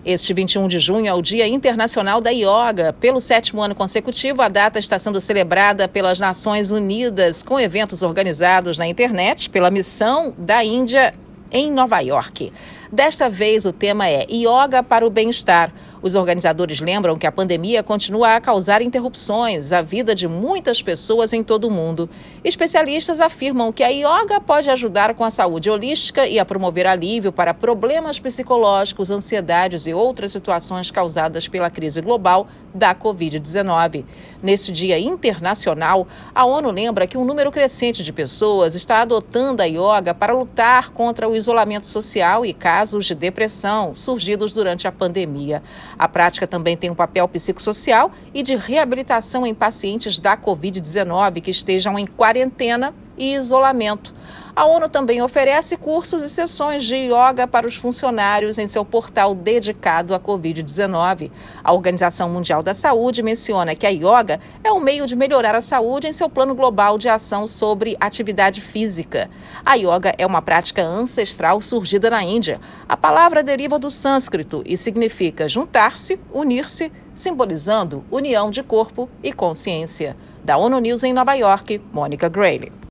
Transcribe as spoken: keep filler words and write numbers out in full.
Este vinte e um de junho é o Dia Internacional da Yoga. Pelo sétimo ano consecutivo, a data está sendo celebrada pelas Nações Unidas, com eventos organizados na internet pela Missão da Índia em Nova York. Desta vez, o tema é Yoga para o Bem-Estar. Os organizadores lembram que a pandemia continua a causar interrupções à vida de muitas pessoas em todo o mundo. Especialistas afirmam que a yoga pode ajudar com a saúde holística e a promover alívio para problemas psicológicos, ansiedades e outras situações causadas pela crise global da covid dezenove. Neste Dia Internacional, a ONU lembra que um número crescente de pessoas está adotando a yoga para lutar contra o isolamento social e casos de depressão surgidos durante a pandemia. A prática também tem um papel psicossocial e de reabilitação em pacientes da covid dezenove que estejam em quarentena e isolamento. A ONU também oferece cursos e sessões de yoga para os funcionários em seu portal dedicado à covid dezenove. A Organização Mundial da Saúde menciona que a yoga é um meio de melhorar a saúde em seu plano global de ação sobre atividade física. A yoga é uma prática ancestral surgida na Índia. A palavra deriva do sânscrito e significa juntar-se, unir-se, simbolizando união de corpo e consciência. Da ONU News em Nova York, Mônica Grayle.